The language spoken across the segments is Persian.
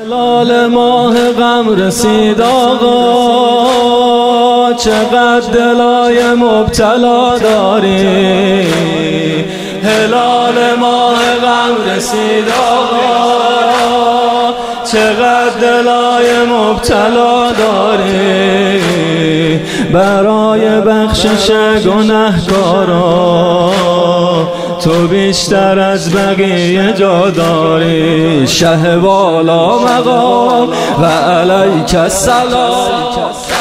هلال ماه غم رسید آقا، چقدر دلای مبتلا داری. هلال ماه غم رسید آقا، چقدر دلای مبتلا داری. برای بخشش گنهکارا تو بیشتر از بقیه جا داری. شه والا مقام و علیک السلام،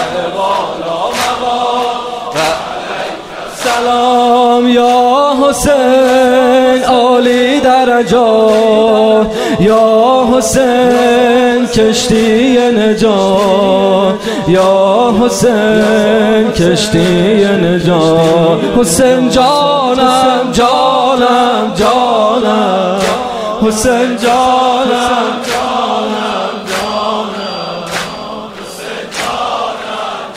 سلام یا حسین عالی درجات، یا حسین کشتی نجات، یا حسین کشتی نجات. حسین جانم جانم جانم، حسین جانم جانم جانم، حسین جانم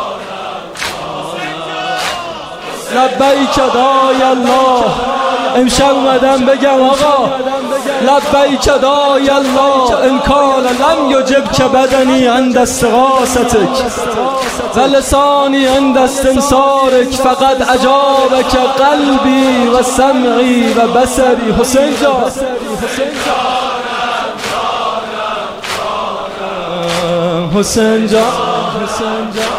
جانم. لبیک دای الله. امشب اومدم بگم آقا لبیک دای الله، ان کان لم یجب که بدنی عند استغاثتک و لسانی عند استنصارک، فقد اجابک قلبی و سمعی و بصری. حسین جان حسین جان حسین جان.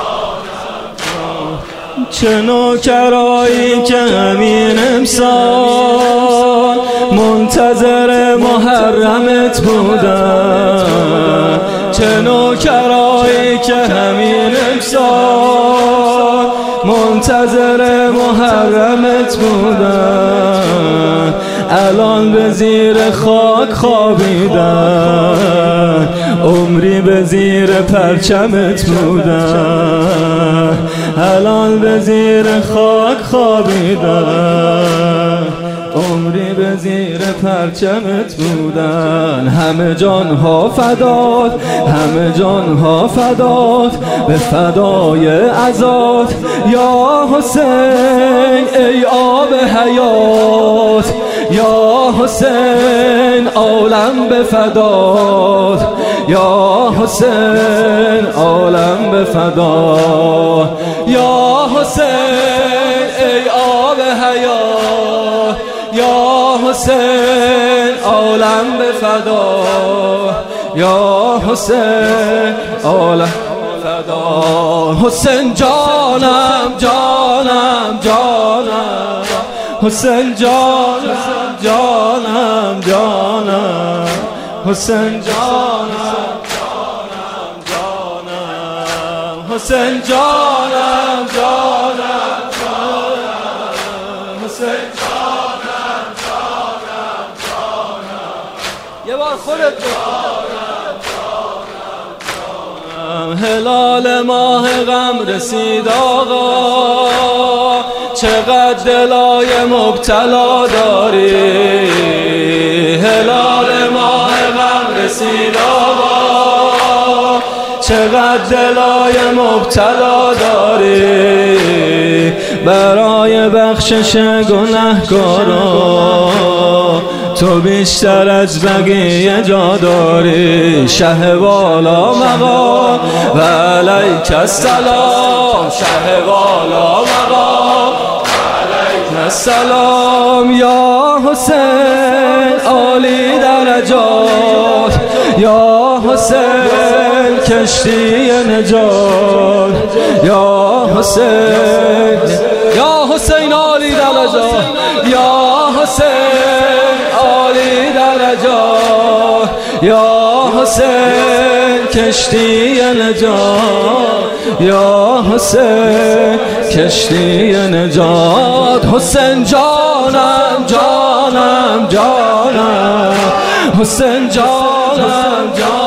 چه نوکرایی که همین امسال منتظر محرمت بودن، چه نوکرایی که همین امسال منتظر محرمت بودن، الان به زیر خاک خوابیدن، عمری به زیر پرچمت بودن، الان به زیر خاک خوابیدن، عمری به زیر پرچمت بودن. همه جانها فدات، همه جانها فدات، به فدای عزات یا حسین ای آب حیات، یا حسین عالم به فدات، یا حسین عالم به فدات، یا حسین ای آب حیات، یا حسین عالم به فدا، یا حسین عالم فدا. حسین جانم جانم جانم، حسین جانم جانم جانم، حسین جانم جانم جانم، حسین جانم جانم جانم، حسین جانم جانم جانم. یه بار خودت هلال ماه غم رسید آقا، چقدر دلای مبتلا داری. هلال ماه غم رسید آقا، چقدر دلای مبتلا داری. برای بخشش گنهکارا تو بیشتر از بقیه جا داری. شه والا مقام و علیک السلام، شه والا مقام و علیک السلام. یا حسین عالی درجات، یا حسین کشتی نجات، یا حسین، یا حسین عالی درجات، یا حسین عالی درجات، یا حسین کشتی نجات، یا حسین کشتی نجات. حسین جانم جانم جانم، حسین جانم جانم.